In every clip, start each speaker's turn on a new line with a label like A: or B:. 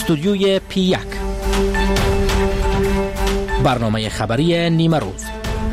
A: استودیوی P1 برنامه خبری نیمه روز.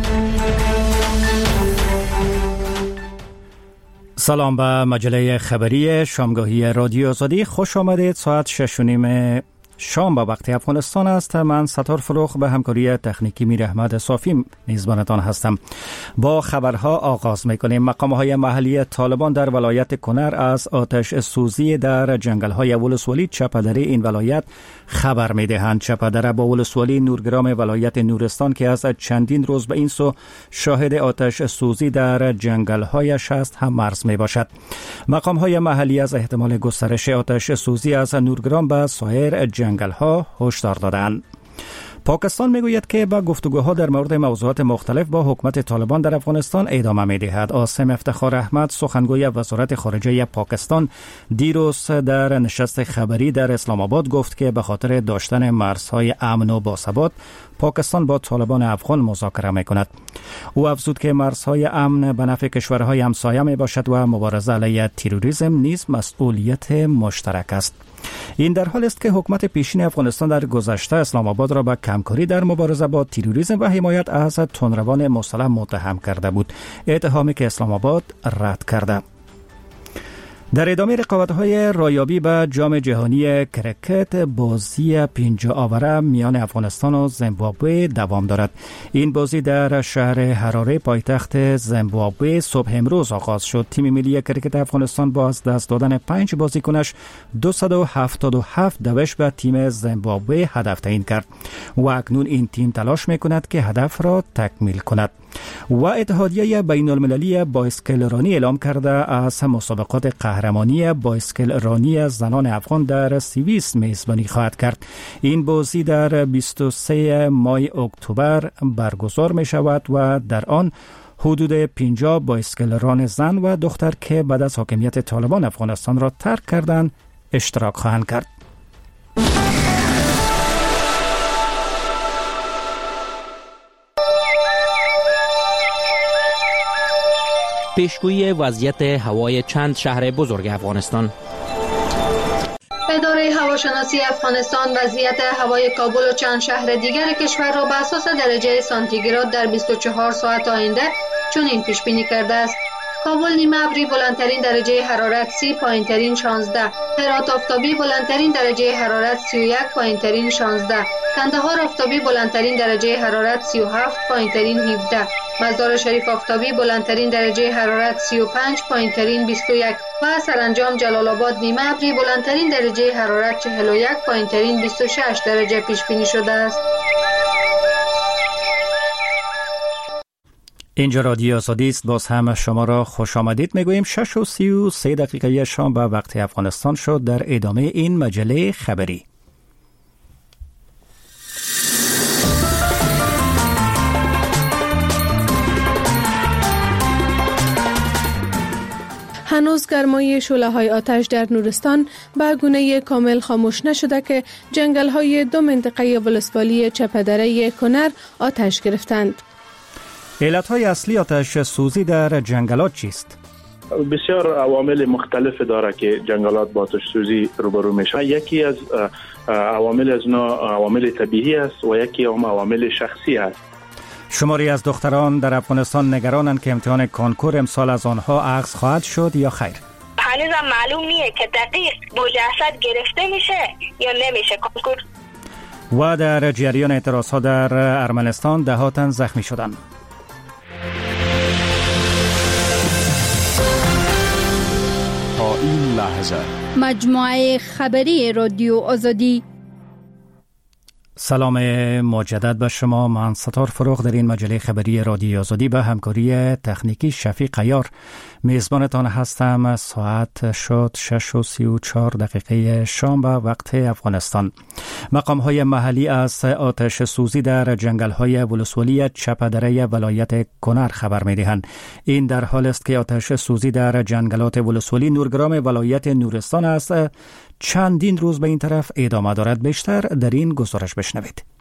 A: سلام به مجله خبری شامگاهی رادیو آزادی. خوش آمدید. ساعت 6:30 شام به وقت افغانستان است. من ستار فروخ به همکاری تکنیکی میر احمد صافی میزبانتان هستم. با خبرها آغاز میکنیم. مقامهای محلی طالبان در ولایت کنر از آتش سوزی در جنگل‌های ولسوالی چپدری این ولایت خبر میدهند. چپدره با ولسوالی نورگرام ولایت نورستان که از چندین روز به این سو شاهد آتش سوزی در جنگل‌هایش است هم مرز میباشد. مقامهای محلی از احتمال گسترش آتش سوزی از نورگرام به سایر جنگل‌ها هشدار دادند. پاکستان میگوید که با گفتگوها در مورد موضوعات مختلف با حکومت طالبان در افغانستان ادامه می‌دهد. عاصم افتخار احمد سخنگوی وزارت خارجه پاکستان دیروز در نشست خبری در اسلام آباد گفت که به خاطر داشتن مرزهای امن و باثبات پاکستان با طالبان افغان مذاکره می‌کند. او افزود که مرزهای امن به نفع کشورهای همسایه میباشد و مبارزه علیه تروریسم نیز مسئولیت مشترک است. این در حال است که حکومت پیشین افغانستان در گذشته اسلام آباد را به کمکاری در مبارزه با تروریسم و حمایت از تندروان مسلح متهم کرده بود، اتهامی که اسلام آباد رد کرده. در ادامه رقابت‌های رایابی به جام جهانی کرکت، بازی 50 آوره میان افغانستان و زیمبابوه دوام دارد. این بازی در شهر هراره پایتخت زیمبابوه صبح امروز آغاز شد. تیم ملی کرکت افغانستان با از دست دادن 5 بازیکنش 277 دوش به تیم زیمبابوه هدف تعیین کرد و اکنون این تیم تلاش می‌کند که هدف را تکمیل کند. و اتحادیه بین المللی بایسکل رانی اعلام کرده از مسابقات قهرمانی بایسکل رانی زنان افغان در سوئیس میزبانی خواهد کرد. این بازی در 23 ماه اکتبر برگزار می شود و در آن حدود 50 بایسکل ران زن و دختر که بعد از حاکمیت طالبان افغانستان را ترک کردند اشتراک خواهند کرد. پیشگویی وضعیت هوای چند شهر بزرگ افغانستان.
B: اداره هواشناسی افغانستان وضعیت هوای کابل و چند شهر دیگر کشور را بر اساس درجه سانتیگراد در 24 ساعت آینده چنین پیش بینی کرده است: کابل نیمه ابری بلندترین درجه حرارت 30، پایینترین 16. هرات آفتابی بلندترین درجه حرارت 31، پایینترین 16. کندهار آفتابی بلندترین درجه حرارت 37، پایینترین 17. مزار شریف آفتابی بلندترین درجه حرارت 35، پایینترین 21 و سرانجام جلال آباد نیمه ابری بلندترین درجه حرارت 41، پایینترین 26 درجه پیش بینی شده است.
A: اینجا رادیو آزادی است. باز هم شما را خوش آمدید میگوییم. 6:33 شام به وقت افغانستان شد. در ادامه این مجله خبری
C: هنوز گرمای شعله‌های آتش در نورستان به گونه کامل خاموش نشده که جنگل‌های 2 منطقه ولسوالی چپدره کنر آتش گرفتند.
A: علت‌های اصلی آتش سوزی در جنگلات چیست؟
D: بسیار عوامل مختلف داره که جنگلات با آتش سوزی روبرو میشه. یکی از عوامل از اینا عوامل طبیعی است و یکی هم عوامل شخصی است.
A: شماری از دختران در افغانستان نگرانند که امتحان کنکور امسال از آنها عکس خواهد شد یا خیر؟
E: هنوزم معلوم نیه که دقیق مجسد گرفته میشه یا نمیشه کنکور.
A: و در جریان اعتراضها در ارمنستان 10 تن زخمی شدند.
F: تا این لحظه
G: مجموعه خبری رادیو آزادی.
A: سلام مجدد به شما. من ستار فروخ در این مجله خبری رادیو آزادی به همکاری تکنیکی شفیق عیار میزبانتان هستم. ساعت شد 6:34 شام به وقت افغانستان. مقام‌های محلی از آتش سوزی در جنگل‌های ولسوالی چپدره ولایت کنر خبر می‌دهند. این در حال است که آتش سوزی در جنگلات ولسوالی نورگرام ولایت نورستان است چندین روز به این طرف ادامه دارد. بیشتر در این گزارش بشنوید.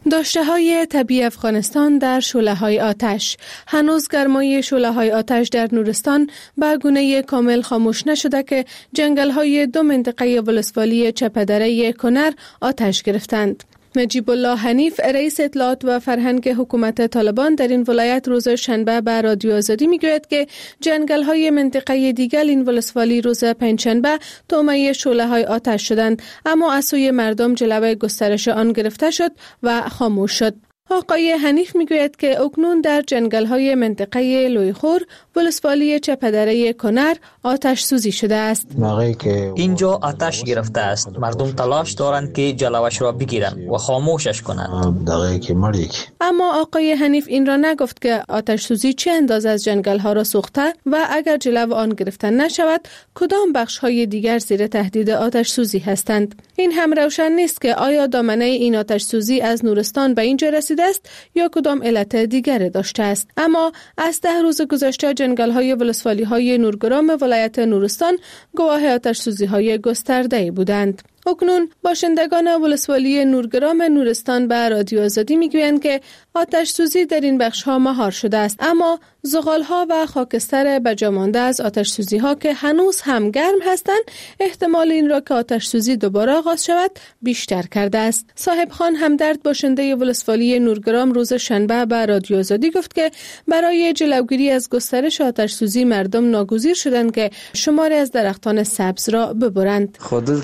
C: داشته‌های طبیعی افغانستان در شعله‌های آتش. هنوز گرمای شعله‌های آتش در نورستان به گونه کامل خاموش نشده که جنگل‌های 2 منطقه ولسوالی چپدره کنر آتش گرفتند. نجیب الله حنیف رئیس اطلاعات و فرهنگ حکومت طالبان در این ولایت روز شنبه به رادیو آزادی میگوید که جنگل‌های منطقه دیگر این ولسوالی روز پنجشنبه طعمه شعله‌های آتش شدند، اما از سوی مردم جلوه گسترش آن گرفته شد و خاموش شد. آقای حنیف میگوید که اکنون در جنگل‌های منطقه لویخور ولسوالی چپدره کنر آتش سوزی شده است.
H: اینجا آتش گرفته است. مردم تلاش دارند که جلوش را بگیرند و خاموشش کنند.
C: اما آقای حنیف این را نگفت که آتش سوزی چه اندازه از جنگل‌ها را سوخته و اگر جلو آن گرفته نشود کدام بخش‌های دیگر زیر تهدید آتش سوزی هستند. این هم روشن نیست که آیا دامنه این آتش سوزی از نورستان به اینجا رسیده است یا کدام علت دیگر داشته است. اما از 10 روز گذشته جنگل‌های ولسوالی‌های نورگرام ولایت نورستان گواه آتش سوزی‌های گسترده بودند. اکنون باشندگان ولسوالی نورگرام نورستان به رادیو آزادی میگویند که آتش سوزی در این بخش‌ها مهار شده است، اما زغال‌ها و خاکستر بجامانده از آتش سوزی‌ها که هنوز هم گرم هستند احتمال این را که آتش سوزی دوباره آغاز شود بیشتر کرده است. صاحب خان همدرد باشنده ولسوالی نورگرام روز شنبه به رادیو آزادی گفت که برای جلوگیری از گسترش آتش سوزی مردم ناگزیر شدند که شماری از درختان سبز را ببرند.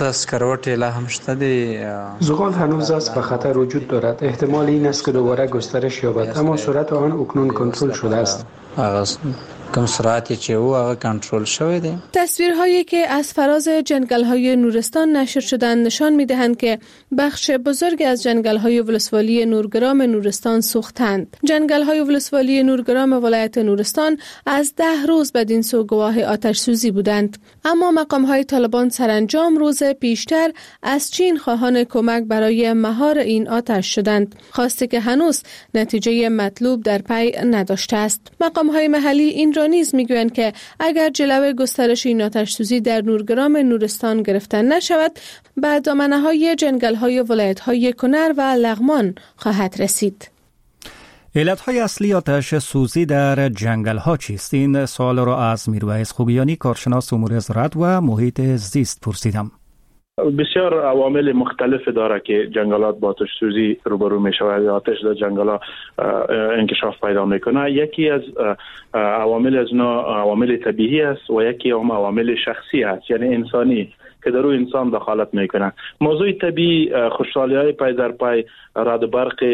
I: زغال هنوز است و خطر وجود دارد. احتمال این است که دوباره گسترش یابد، اما سرعت آن اکنون کنترل شده است.
J: کم سرعتی چې او هغه کنټرول شوی دی.
C: تصویرهایی که از فراز جنگل‌های نورستان نشر شدند نشان می‌دهند که بخش بزرگی از جنگل‌های ولسوالی نورگرام نورستان سوختند. جنگل‌های ولسوالی نورگرام ولایت نورستان از 10 روز بدین سو گواه آتش سوزی بودند، اما مقام‌های طالبان سرانجام روز پیشتر از چین خواهان کمک برای مهار این آتش شدند، خواسته که هنوز نتیجه مطلوب در پی نداشته است. مقام‌های محلی این را نیز میگویند که اگر جلوه گسترش این آتش سوزی در نورگرام نورستان گرفته نشود، به دامنه‌های جنگل‌های ولایت‌های کنر و لغمان خواهد رسید.
A: علت‌های اصلی آتش سوزی در جنگل‌ها چیست؟ این سوال را از میرویس خوگیانی، کارشناس امور زراعت و محیط زیست پرسیدم.
D: بسیار عوامل مختلف داره که جنگلات با آتش سوزی روبرو می شود. آتش در جنگلات انکشاف پیدا میکنه. یکی از عوامل از عوامل طبیعی است و یکی هم عوامل شخصی است، یعنی انسانی که در روی انسان دخالت میکنه. موضوع طبیعی خوشحالی‌های پای در پای رعد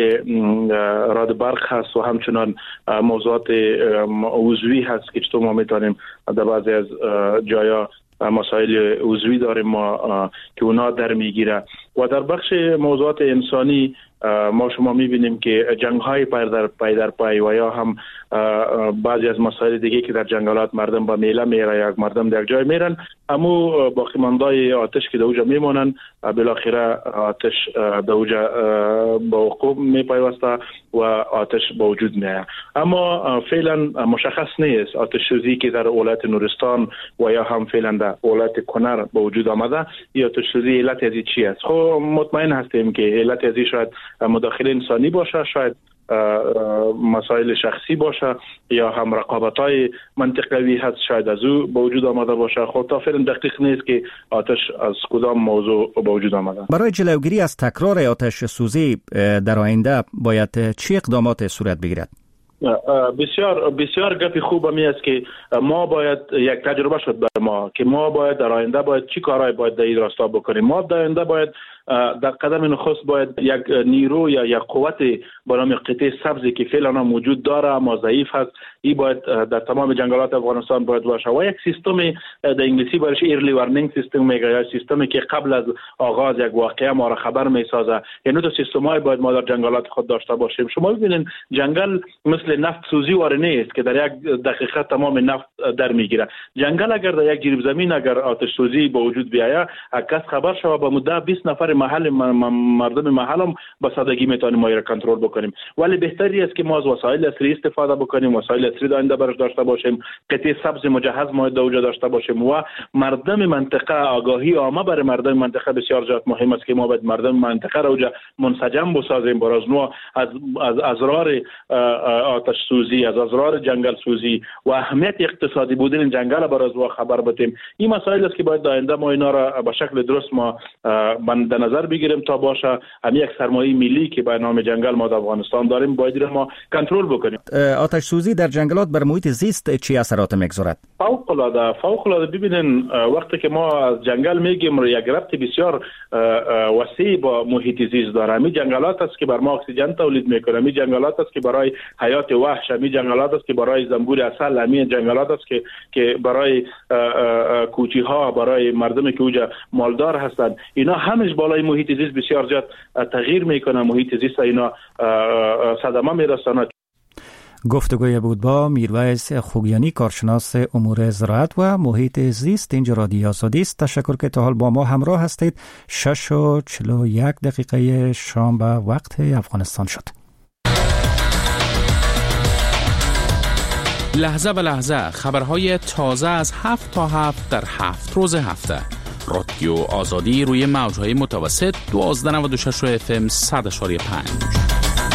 D: برق هست و همچنان موضوعات عضوی هست که چطور ما میتونیم در بعضی از جایا مسائل عضوی داریم ما که اونا در میگیره. و در بخش موضوعات انسانی ما شما میبینیم که جنگ‌های پای در پای و یا هم بعضی از مسائل دیگه که در جنگلات مردم با میله میره یا مردم در جای میرن، اما باقی ماندای آتش که در اوجا میمونن بالاخره آتش در اوجا با وقوع میپیوسته و آتش با وجود میاد. اما فعلا مشخص نیست آتش سوزی که در ولایت نورستان و یا هم فعلا در ولایت کنر با وجود آمده یا آتش سوزی علت ازی چی است. خب مطمئن هستیم که علت ازی شاید مداخله انسانی باشه، شاید مسائل شخصی باشه یا هم رقابت‌های منطقوی هست، شاید از او به وجود آمده باشه. خب تا فعلا دقیق نیست که آتش از کدام موضوع به وجود آمده.
A: برای جلوگیری از تکرار آتش سوزی در آینده باید چه اقدامات صورت بگیرد؟
D: بسیار گپی خوب می است که ما باید یک تجربه شد بر ما که ما باید در آینده باید چی کارهای باید در این راستا بکنیم. ما در آینده باید در قدم نخست باید یک نیرو یا یک قوت به نام قطعه سبزی که فعلا موجود داره اما ضعیف هست، این باید در تمام جنگلات افغانستان باید باشه و یک سیستم در انگلیسی برش ایرلی وارنینگ سیستم میگه، یا سیستمی که قبل از آغاز یک واقعه ما را خبر میسازه. یعنی دو سیستم‌های باید ما در جنگلات خود داشته باشیم. شما ببینید جنگل مثل نفت سوزی واره نیست که در یک دقیقه تمام نفت در میگیره. جنگل اگر در یک جریب زمین اگر آتش سوزی به وجود بیاید کس خبر شود به مدت 20 نفر محل مردم محل هم به سادگی میتونیم ما را کنترل بکنیم. ولی بهتری است که ما از وسایل عصری استفاده بکنیم، وسایل عصری آینده برش داشته باشیم، قطعه سبز مجهز ما دوجا داشته باشیم و مردم منطقه آگاهی عامه برای مردم منطقه بسیار زیاد مهم است که ما باید مردم منطقه را اوجا منسجم بسازیم برای از اضرار آتش سوزی، از اضرار جنگل سوزی و اهمیت اقتصادی بودن این جنگل برای از خبر بدیم. این مسائل است که باید آینده ما اینا را به شکل درست ما در نظر بگیریم تا باشه هم یک سرمایه ملی که به نام جنگل ما در افغانستان داریم باید ما کنترل بکنیم.
A: آتش سوزی در جنگلات بر محیط زیست چه اثرات میگذارد؟
D: فوق العاده ببینین وقتی که ما از جنگل میگیم یک ربط بسیار وسیع با محیط زیست داره. این جنگلات است که بر ما اکسیژن تولید میکنه، این جنگلات است که برای حیات وحش، این جنگلات است که برای زنبور عسل، این جنگلات است که برای کوچی ها، برای مردمی که اوجا مالدار هستند، اینا همش بالای محیط زیست بسیار زیاد تغییر میکنه. محیط زیست اینا صدمه میرسونه.
A: گفتگوی بود با میرویس خوگیانی، کارشناس امور زراعت و محیط زیست. اینجا رادیو آزادی است. تشکر که تا حال با ما همراه هستید. 6:41 شام به وقت افغانستان شد.
F: لحظه به لحظه خبرهای تازه از 7 تا 7 در 7 روز هفته. رادیو آزادی روی موجهای متوسط 1296 FM 100.5.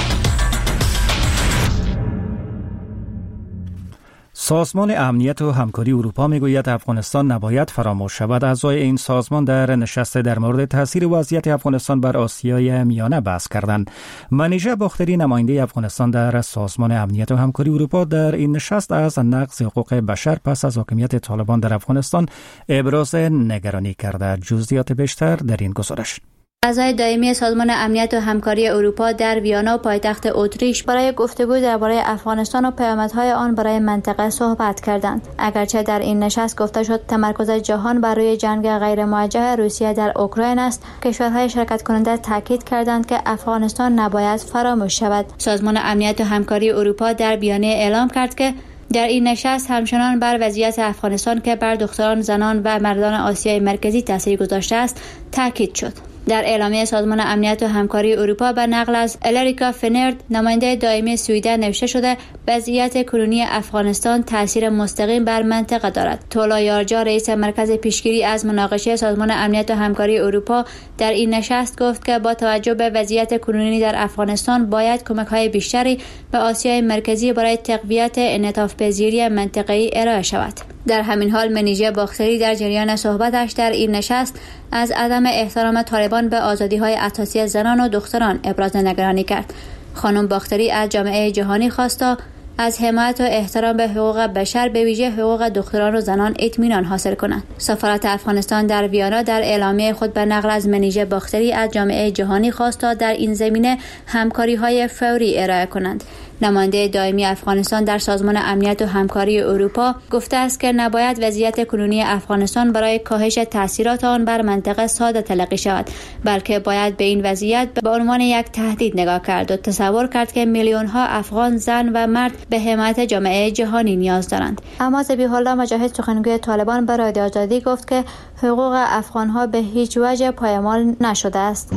A: سازمان امنیت و همکاری اروپا میگوید افغانستان نباید فراموش شود. اعضای این سازمان در نشست در مورد تاثیر وضعیت افغانستان بر آسیای میانه بحث کردند. منیژه باختری، نماینده افغانستان در سازمان امنیت و همکاری اروپا، در این نشست از نقض حقوق بشر پس از حاکمیت طالبان در افغانستان ابراز نگرانی کرده. جزئیات بیشتر در این گزارش.
K: اعضای دائمی سازمان امنیت و همکاری اروپا در ویانا پایتخت اتریش برای گفتگو درباره افغانستان و پیامدهای آن برای منطقه صحبت کردند. اگرچه در این نشست گفته شد تمرکز جهان بر روی جنگ غیر موجه روسیه در اوکراین است، کشورهای شرکت کننده تاکید کردند که افغانستان نباید فراموش شود. سازمان امنیت و همکاری اروپا در بیانیه اعلام کرد که در این نشست همچنان بر وضعیت افغانستان که بر دختران، زنان و مردان آسیای مرکزی تاثیر گذاشته است تاکید شد. در اعلامیه سازمان امنیت و همکاری اروپا به نقل از الیریکا فنرد، نماینده دائمی سوئیدن، نوشته شده وضعیت کنونی افغانستان تاثیر مستقیم بر منطقه دارد. تولا یارجا، رئیس مرکز پیشگیری از مناقشه سازمان امنیت و همکاری اروپا، در این نشست گفت که با توجه به وضعیت کنونی در افغانستان باید کمک‌های بیشتری به آسیای مرکزی برای تقویت انعطاف‌پذیری منطقه‌ای ارائه شود. در همین حال منیژه باختری در جریان صحبتش در این نشست از عدم احترام طالبان به آزادی‌های اساسی زنان و دختران ابراز نگرانی کرد. خانم باختری از جامعه جهانی خواست تا از حمایت و احترام به حقوق بشر به ویژه حقوق دختران و زنان اطمینان حاصل کنند. سفارت افغانستان در ویانا در اعلامیه خود به نقل از منیژه باختری از جامعه جهانی خواست تا در این زمینه همکاری‌های فوری ارائه کنند. نماینده دائمی افغانستان در سازمان امنیت و همکاری اروپا گفته است که نباید وضعیت کنونی افغانستان برای کاهش تاثیرات آن بر منطقه ساده تلقی شود، بلکه باید به این وضعیت به عنوان یک تهدید نگاه کرد و تصور کرد که میلیون‌ها افغان زن و مرد به حمایت جامعه جهانی نیاز دارند. اما ذبیح الله مجاهد، سخنگوی طالبان، به رادیو آزادی گفت که حقوق افغان‌ها به هیچ وجه پایمال نشده است.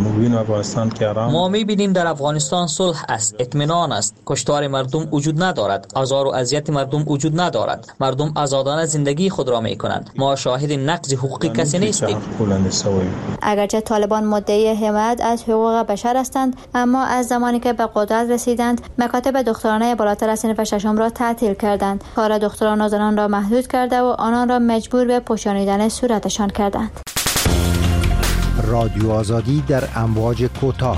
H: ما می‌بینیم در افغانستان صلح است، اطمینان است، کشتار مردم وجود ندارد، آزار و اذیت مردم وجود ندارد، مردم آزادانه زندگی خود را می‌کنند. ما شاهد نقض حقوق کسی نیستیم.
K: اگرچه طالبان مدعی حمایت از حقوق بشر هستند، اما از زمانی که به قدرت رسیدند مکاتب دخترانه بالاتر از صنف ششم را تعطیل کردند، کار دختران و زنان را محدود کرده و آنان را مجبور به پوشانیدن صورتشان کردند.
L: رادیو آزادی در امواج کوتاه.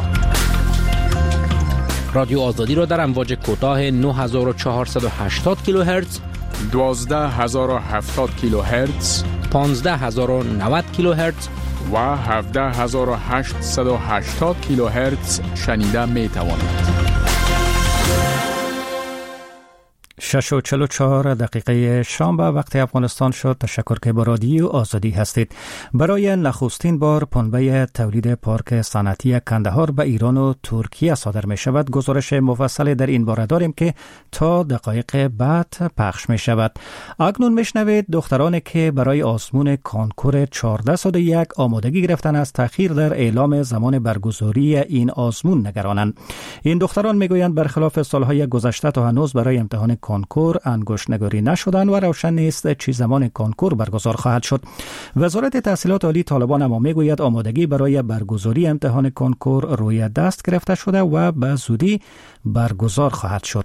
M: رادیو آزادی را در امواج کوتاه 9480 کیلوهرتز،
F: 12070 کیلوهرتز،
M: 15090 کیلوهرتز
F: و 17880 کیلوهرتز شنیده می توانید.
A: 6:44 شام به وقت افغانستان شد. تشکر که با رادیو آزادی هستید. برای نخستین بار پنبه تولید پارک صنعتی کندهار به ایران و ترکیه صادر می شود. گزارش مفصل در این باره داریم که تا دقایق بعد پخش می شود. اکنون میشنوید دخترانی که برای آزمون کنکور 1401 آمادگی گرفتن از تأخیر در اعلام زمان برگزاری این آزمون نگرانند. این دختران میگویند برخلاف سالهای گذشته تا هنوز برای امتحان کنکور انگشت نگاری نشدند و روشن نیست چه زمان کنکور برگزار خواهد شد. وزارت تحصیلات عالی طالبان اما میگوید آمادگی برای برگزاری امتحان کنکور روی دست گرفته شده و به زودی برگزار خواهد شد.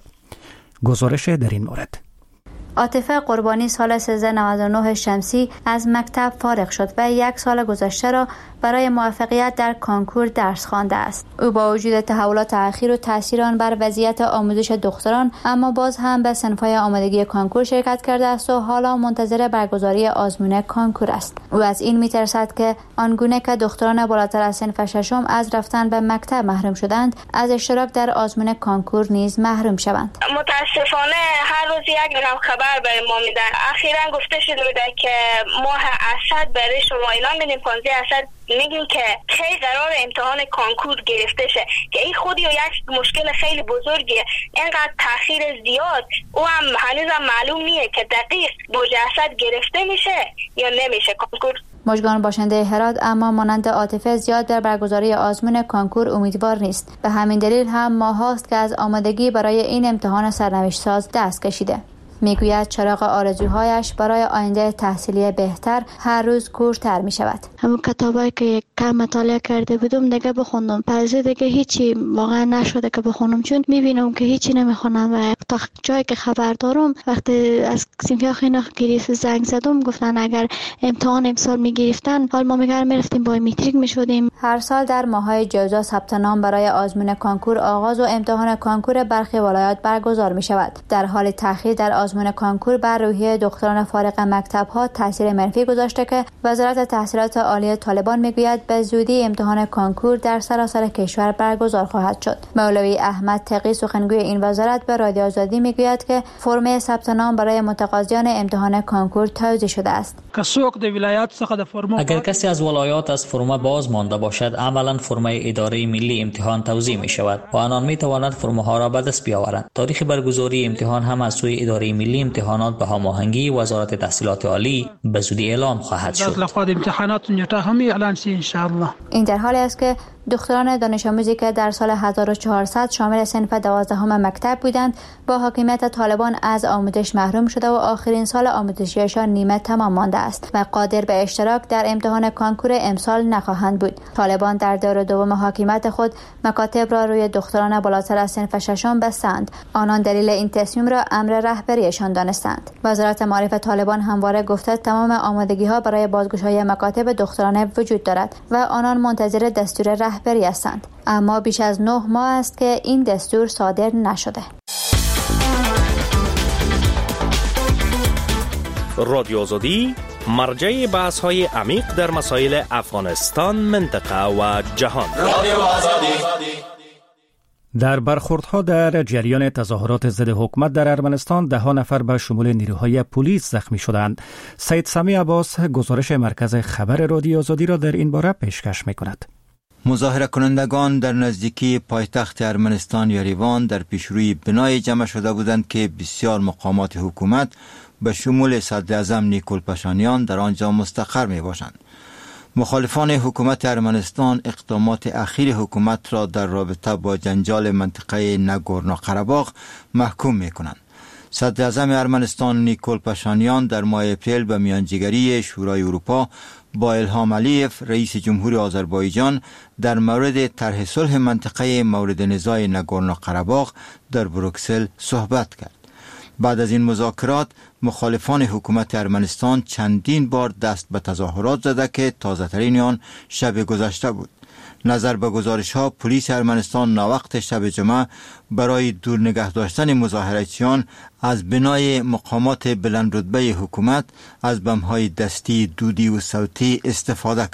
A: گزارش در این مورد.
K: عاطفه قربانی سال 1399 شمسی از مکتب فارغ شد و 1 سال گذشته را برای موفقیت در کنکور درس خوانده است. او با وجود تحولات اخیر و تاثیر آن بر وضعیت آموزش دختران اما باز هم به صنف‌های آمادگی کنکور شرکت کرده است و حالا منتظر برگزاری آزمون کنکور است. او از این می‌ترسد که آنگونه که دختران بالاتر از صنف ششم از رفتن به مکتب محروم شدند، از اشتراک در آزمون کنکور نیز محروم شوند.
E: متاسفانه هر روز یک دونه خبر برای ما میدن. اخیراً گفته شده بود که ماه اسد برای شما اعلام میدیم 15 اسد میگیم که کی قرار امتحان کنکور گرفته شه که این خودی یک مشکل خیلی بزرگیه. اینقدر تاخیر زیاد او هم هنوزم معلوم نیه که دقیق با جسد گرفته میشه یا نمیشه کنکور.
K: مژگان باشنده هرات اما مانند عاطفه زیاد در برگزاری آزمون کنکور امیدوار نیست. به همین دلیل هم ماهاست که از آمادگی برای این امتحان سرنوشت ساز دست کشیده. میگوید چراغ آرزوهایش برای آینده تحصیلی بهتر هر روز کورتر می شود.
N: همون کتابایی که کم مطالعه کرده بودم دیگه بخوندم. پس دیگه هیچی واقعا نشده که بخونم، چون میبینم که هیچی نمیخونم و تا جایی که خبر دارم وقتی از سیمفیا خینا گریف زنگ زدم گفتن اگر امتحان امسال میگرفتن حال ما میرفتیم با متریک میشدیم.
K: هر سال در ماهای جوزا ثبت نام برای آزمون کنکور آغاز و امتحان کنکور برخی ولایات برگزار می شود. در حال تأخیر در آزمون کنکور بر روحیه دختران فارغ مکتب‌ها تاثیر منفی گذاشته که وزارت تحصیلات عالی طالبان میگوید به زودی امتحان کنکور در سراسر کشور برگزار خواهد شد. مولوی احمد تقی سخنگوی این وزارت به رادیو آزادی میگوید که فرم ثبت نام برای متقاضیان امتحان کنکور توزیع شده است.
H: اگر کسی از ولایات از فرم باز مانده باشد، عملا فرم اداره ملی امتحان توزیع می شود و آنان می توانند فرم‌ها را به دست بیاورند. تاریخ برگزاری امتحان هم از سوی اداره ملی امتحانات به هماهنگی وزارت تحصیلات عالی به زودی اعلام خواهد شد.
K: این در حالی است که دختران دانش آموزی که در سال 1400 شامل صنف 12 مکتب بودند با حاکمیت طالبان از آموزش محروم شده و آخرین سال آموزشیشان نیمه تمام مانده است و قادر به اشتراک در امتحان کنکور امسال نخواهند بود. طالبان در دور دوم حاکمیت خود مکاتب را روی دختران بالاتر از صنف ششم بستند. آنان دلیل این تصمیم را امر رهبریشان دانستند. وزارت معارف طالبان همواره گفته تمام آمادگی‌ها برای بازگشایی مکاتب دخترانه وجود دارد و آنان منتظر دستور رهبری هستند، اما بیش از 9 ماه است که این دستور صادر نشده.
O: رادیو آزادی مرجع بحث‌های عمیق در مسائل افغانستان، منطقه و جهان. رادیو آزادی.
A: در برخوردها در جریان تظاهرات ضد حکومت در ارمنستان 10 نفر به شمول نیروهای پلیس زخمی شدند. سید سمی عباس گزارش مرکز خبر رادیو آزادی را در این باره پیشکش می‌کند.
P: مظاهره کنندگان در نزدیکی پایتخت ارمنستان یریوان در پیشروی بنای جمع شده بودند که بسیار مقامات حکومت به شمول صدر اعظم نیکول پاشانیان در آنجا مستقر می باشند. مخالفان حکومت ارمنستان اقدامات اخیر حکومت را در رابطه با جنجال منطقه ناگورنو قره‌باغ محکوم می کنند. صدر اعظم ارمنستان نیکول پاشانیان در ماه اپریل به میانجیگری شورای اروپا با الهام علیف رئیس جمهور آذربایجان در مورد طرح صلح منطقه مورد نزاع ناگورنو قره‌باغ در بروکسل صحبت کرد. بعد از این مذاکرات مخالفان حکومت ارمنستان چندین بار دست به تظاهرات زده که تازه ترین آن شب گذشته بود. نظر به گزارش ها پلیس ارمنستان ناوقت شب جمعه برای دور نگه داشتن مظاهراتیان از بنای مقامات بلند رتبه حکومت از بم‌های دستی، دودی و صوتی استفاده کرد.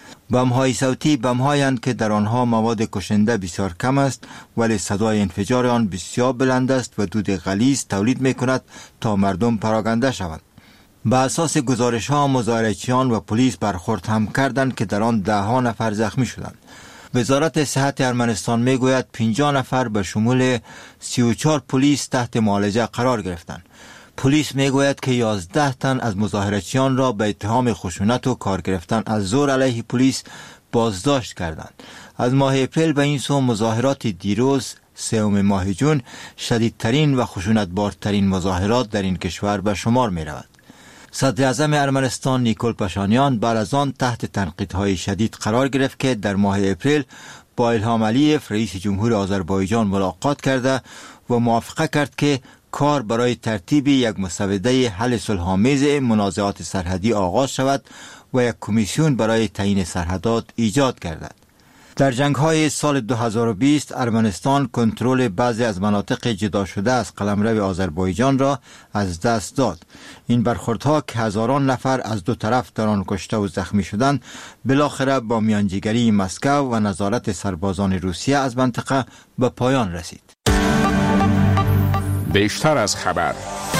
P: بم‌های صوتی بم‌هایند که در آنها مواد کشنده بسیار کم است ولی صدای انفجار آن بسیار بلند است و دود غلیظ تولید می‌کند تا مردم پراکنده شوند. به اساس گزارش‌ها مظاهره‌چیان و پلیس برخورد هم کردند که در آن 10 نفر زخمی شدند. وزارت صحت ارمنستان میگوید 50 نفر به شمول 34 پلیس تحت معالجه قرار گرفتند. پلیس میگوید که 11 تن از مظاهره‌چیان را به اتهام خشونت و کار گرفتن از زور علیه پلیس بازداشت کردند. از ماه اپریل به این سو مظاهرات دیروز 3 ماه جون شدیدترین و خشونتبارترین مظاهرات در این کشور به شمار می رود. صدر اعظم ارمنستان نیکول پاشانیان بعد از آن تحت تنقیدهای شدید قرار گرفت که در ماه اپریل با ایلهام علیف رئیس جمهور آذربایجان ملاقات کرده و موافقه کرد که کار برای ترتیب یک مسوده حل صلح‌آمیز منازعات سرحدی آغاز شود و یک کمیسیون برای تعیین سرحدات ایجاد گردد. در جنگ‌های سال 2020 ارمنستان کنترل بعضی از مناطق جدا شده از قلمرو آذربایجان را از دست داد. این برخوردها که هزاران نفر از دو طرف در آن کشته و زخمی شدند بالاخره با میانجیگری مسکو و نظارت سربازان روسیه از منطقه به پایان رسید.
F: بیشتر از خبر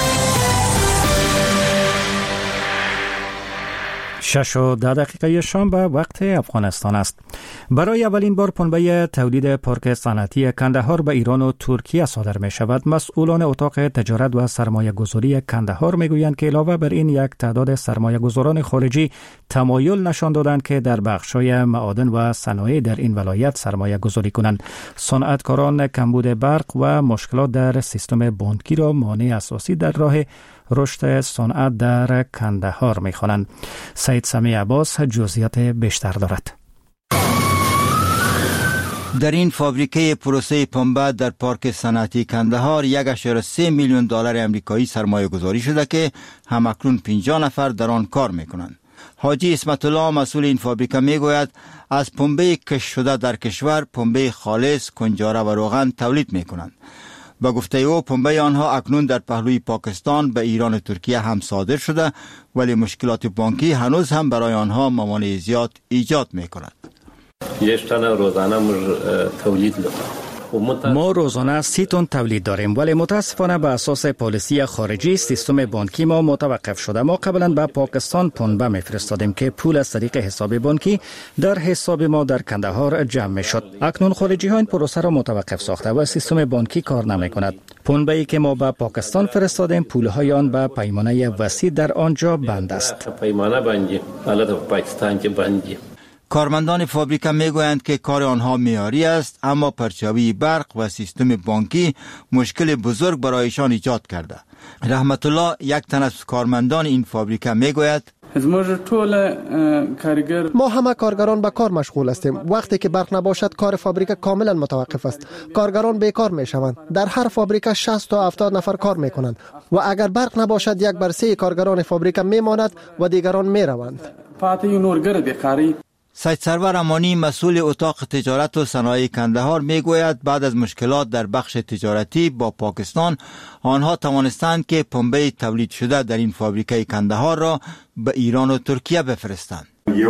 A: 6:10 شام به وقت افغانستان است. برای اولین بار پنبه تولید پارک صنعتی کندهار به ایران و ترکیه صادر می شود. مسئولان اتاق تجارت و سرمایه گذاری کندهار می گویند که علاوه بر این یک تعداد سرمایه گذاران خارجی تمایل نشان دادند که در بخش‌های معادن و صنایع در این ولایت سرمایه گذاری کنند. صنعتکاران کمبود برق و مشکلات در سیستم بانکی را مانع اساسی در راه رشد صنعت در کندهار می خوانند. سید سمی عباس جزئیات بیشتر دارد.
P: در این فابریکه پروسه پنبه در پارک صنعتی کندهار 1.3 میلیون دلار آمریکایی سرمایه گذاری شده که همکنون 50 نفر در آن کار می کنند. حاجی اسمت الله مسئول این فابریکه می گوید از پنبه کش شده در کشور پنبه خالص، کنجاره و روغن تولید می کنند. با گفته او پنبه آنها اکنون در پهلوی پاکستان به ایران و ترکیه هم صادر شده ولی مشکلات بانکی هنوز هم برای آنها موانع زیاد ایجاد می کند.
A: ما روزانه 30 تن تولید داریم ولی متاسفانه به اساس پالیسی خارجی سیستم بانکی ما متوقف شده. ما قبلا به پاکستان پنبه میفرستادیم که پول از طریق حساب بانکی در حساب ما در کندهار جمع میشد. اکنون خارجی ها این پروسه را متوقف ساخته و سیستم بانکی کار نمی کند. پنبه ای که ما به پاکستان فرستادیم پول های آن به پیمانه وسیع در آنجا بند است.
P: کارمندان فابریکه میگویند که کار آنها معیاری است اما پرچاوی برق و سیستم بانکی مشکل بزرگ برایشان ایجاد کرده. رحمت الله یک تن از کارمندان این فابریکه میگوید
Q: ما همه کارگران به کار مشغول هستیم. وقتی که برق نباشد کار فابریکه کاملا متوقف است. کارگران بیکار می شوند. در هر فابریکه 60 تا 70 نفر کار می کنند و اگر برق نباشد 1/3 کارگران فابریکه می ماند و دیگران می روند.
P: سید سرور امانی مسئول اتاق تجارت و صنایع کندهار میگوید بعد از مشکلات در بخش تجارتی با پاکستان آنها توانستند که پنبه تولید شده در این فابریکه کندهار را به ایران و ترکیه بفرستند.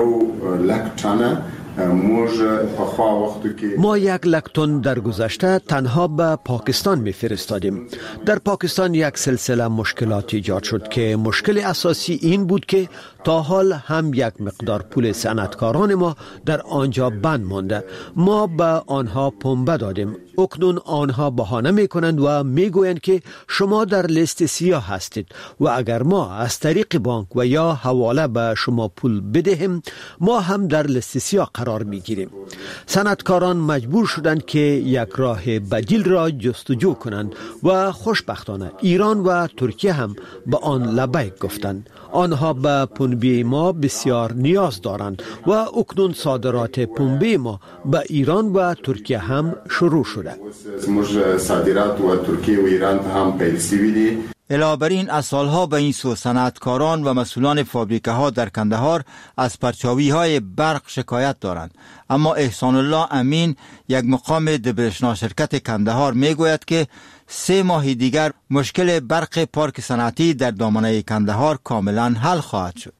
R: ما 1 لک تن در گذشته تنها به پاکستان میفرستادیم. در پاکستان یک سلسله مشکلات ایجاد شد که مشکل اساسی این بود که تا حال هم یک مقدار پول صنعتکاران ما در آنجا بند مانده. ما به آنها پنبه دادیم. اکنون آنها بهانه میکنند و میگویند که شما در لیست سیاه هستید و اگر ما از طریق بانک و یا حواله به شما پول بدهیم ما هم در لیست سیاه قرار میگیریم. صنعتکاران مجبور شدند که یک راه بدیل را جستجو کنند و خوشبختانه ایران و ترکیه هم به آن لبیک گفتند. آنها به پنبه ما بسیار نیاز دارند و اکنون صادرات پنبه ما به ایران و ترکیه هم شروع شده.
S: شده.
T: صادرات و ترکیه و ایران هم پیوستی دی.
P: علاوه بر این از سالها به این سو صنعتکاران و مسئولان فابریکه ها در کندهار از پرچاوی های برق شکایت دارند، اما احسان الله امین یک مقام دبرشنا شرکت کندهار می گوید که 3 ماه دیگر مشکل برق پارک صنعتی در دامنه کندهار کاملا حل خواهد شد.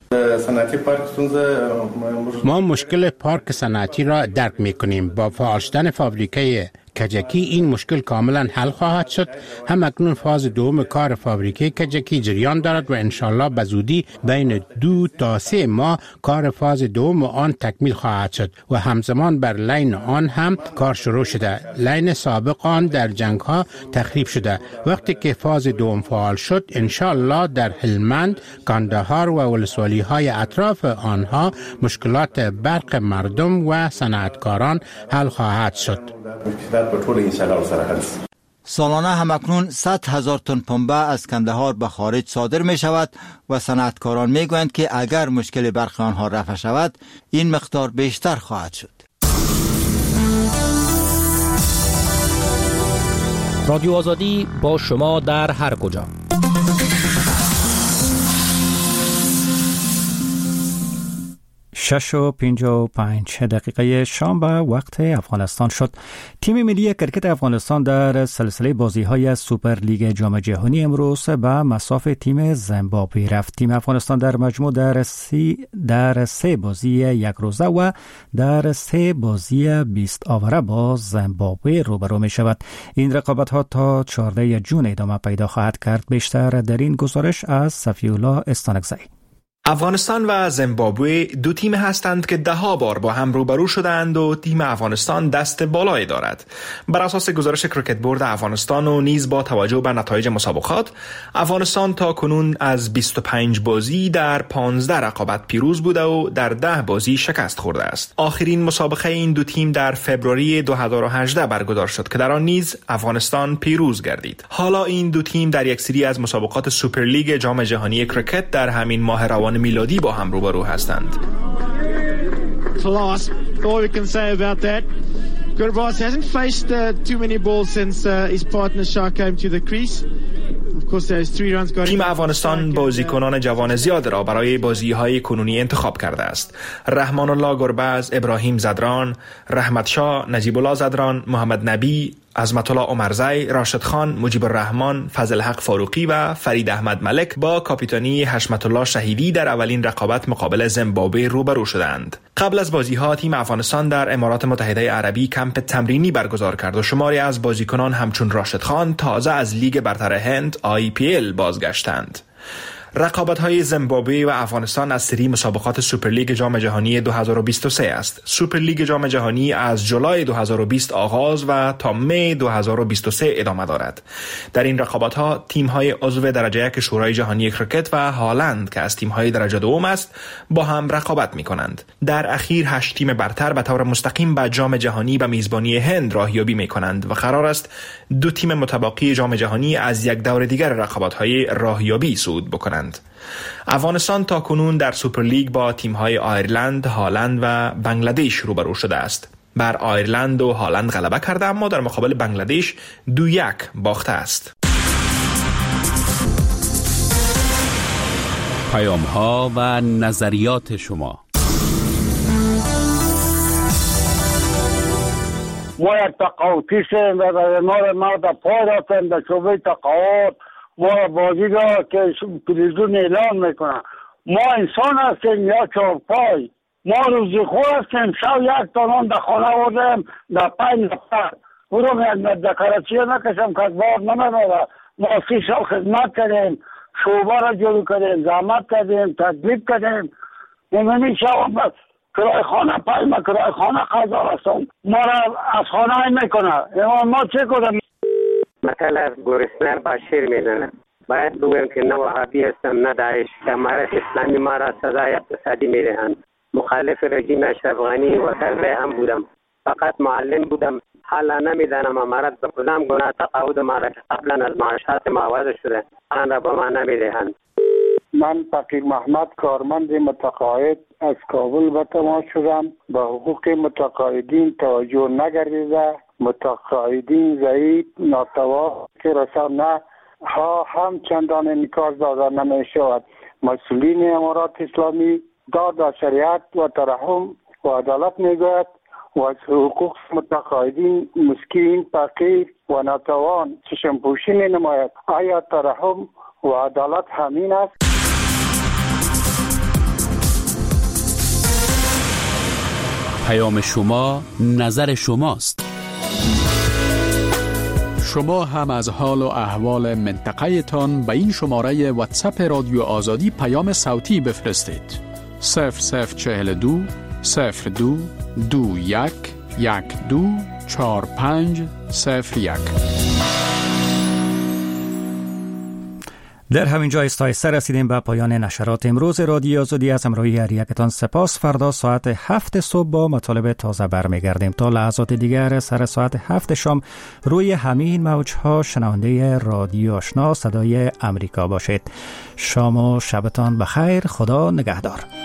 S: ما مشکل پارک صنعتی را درک می کنیم. با فعال شدن فابریکه کجکی این مشکل کاملا حل خواهد شد. هم اکنون فاز دوم کار فابریکه کجکی جریان دارد و انشالله به زودی بین 2 تا 3 ماه کار فاز دوم آن تکمیل خواهد شد و همزمان بر لین آن هم کار شروع شده. لین سابق آن در جنگ ها تخریب شده. وقتی که فاز دوم فعال شد انشالله در هلمند، کندهار و ولسوالی های اطراف آنها مشکلات برق مردم و صنعتکاران حل خواهد شد.
P: سالانه همکنون 100,000 تن پنبه از کندهار به خارج صادر می شود و صنعتکاران می گویند که اگر مشکل برق آنها رفع شود این مقدار بیشتر خواهد شد.
M: رادیو آزادی با شما در هر کجا.
A: 6:55 شام به وقت افغانستان شد. تیم ملی کرکت افغانستان در سلسله بازی‌های سوپر لیگ جام جهانی امروز به مصاف تیم زیمبابوه رفت. تیم افغانستان در مجموع در 3 بازی 1 روزه و در 3 بازی 20 آوره با زیمبابوه روبرو می شود. این رقابت‌ها تا 14 جون ادامه پیدا خواهد کرد. بیشتر در این گزارش از صفی‌الله استانکزی.
U: افغانستان و زیمبابوه 2 تیم هستند که 10 بار با هم روبرو شدند و تیم افغانستان دست بالایی دارد. بر اساس گزارش کریکت بورد افغانستان و نیز با توجه به نتایج مسابقات، افغانستان تا کنون از 25 بازی در 15 رقابت پیروز بوده و در 10 بازی شکست خورده است. آخرین مسابقه این 2 تیم در فوریه 2018 برگزار شد که در آن نیز افغانستان پیروز گردید. حالا این 2 تیم در یک سری از مسابقات سوپر لیگ جام جهانی کریکت در همین ماه روان میلادی با هم روبرو هستند.
V: Gurbaas hasn't faced too many balls since his partner Shah came to the crease.
U: تیم افغانستان بازیکنان جوان زیاد را برای بازی‌های کنونی انتخاب کرده است. رحمان الله گربز، ابراهیم زدران، رحمت شاه، نجیب الله زدران، محمد نبی، عظمت الله عمرزی، راشد خان، مجیب الرحمن، فضل حق فاروقی و فرید احمد ملک با کاپیتانی حشمت الله شهیدی در اولین رقابت مقابل زیمبابوه روبرو شدند. قبل از بازی‌ها تیم افغانستان در امارات متحده عربی کمپ تمرینی برگزار کرد و شماری از بازیکنان همچون راشد خان تازه از لیگ برتر هند IPL بازگشتند. رقابت‌های زیمبابوه و افغانستان از سری مسابقات سوپر لیگ جام جهانی 2023 است. سوپر لیگ جام جهانی از جولای 2020 آغاز و تا می 2023 ادامه دارد. در این رقابت‌ها تیم‌های عضو درجه 1 شورای جهانی کریکت و هالند که از تیم‌های درجه دوم است با هم رقابت می‌کنند. در اخیر 8 تیم برتر به طور مستقیم به جام جهانی به میزبانی هند راهیابی می‌کنند و قرار است 2 تیم متبقی جام جهانی از یک دور دیگر رقابت‌های راهیابی صعود بکنند. افغانستان تا کنون در سوپر لیگ با تیم‌های آیرلند، هالند و بنگلادش روبرو شده است. بر آیرلند و هالند غلبه کرده اما در مقابل بنگلادش 2-1 باخته است.
F: پیام‌ها و نظریات شما.
W: ما یک تقاوتیستیم و ما در پای رفتیم در شعبه تقاوت. ما بازی را که تلویزیون اعلان میکنن ما انسان هستیم یا چارپای، ما روزی خور هستیم. شب 1 تانان در خانه آوردیم در 5 نفر برام یک دکارچیه نکشم که بار نمیداره. ما 30 سال خدمت کردیم، شعبه را جلو کردیم، زحمت کردیم، تدبیر کردیم. نمینی شب کرای خانه پای ما کرای خانه قضا هستم، ما را از خانه میکنه. ما چه کنم؟
X: مثلا گرسنه با شیر میزنه. باید بگویم که نه وهابی هستم نه داعش. امارت اسلامی ما را سزای اقتصادی میدهند. مخالف رژیم اشرف غنی و طلبه هم بودم، فقط معلم بودم. حالا نمیدانم امارت به کدام گناه تقاعد ما را که قبلا از معاشات ما عوض شده آن را به ما نمیدهند.
W: من فقیر محمد کارمند متقاعد از کابل به تماس شدم. به حقوق متقاعدین توجه نگردیده متقاعدین ضعیف ناتوا که رسانه ها هم چندان انعکاس داده نمی شود. مسئولین امارات اسلامی داد شریعت و ترحم و عدالت میگوید و از حقوق متقاعدین مسکین فقیر و ناتوان چشم پوشی می نماید. آیا ترحم و عدالت همین است؟
F: پیام شما نظر شماست. شما هم از حال و احوال منطقه تان به این شماره واتساپ رادیو آزادی پیام صوتی بفرستید. 0042 02 21 12 45 01.
A: در همین جا استایسته رسیدیم به پایان نشرات امروز رادیو آزادی. از همراهی هر یکتان سپاس. فردا ساعت 7 صبح با مطالب تازه برمیگردیم. تا لحظات دیگر سر ساعت 7 شام روی همین موجها شنونده رادیو آشنا صدای امریکا باشید. شام و شبتان بخیر. خدا نگهدار.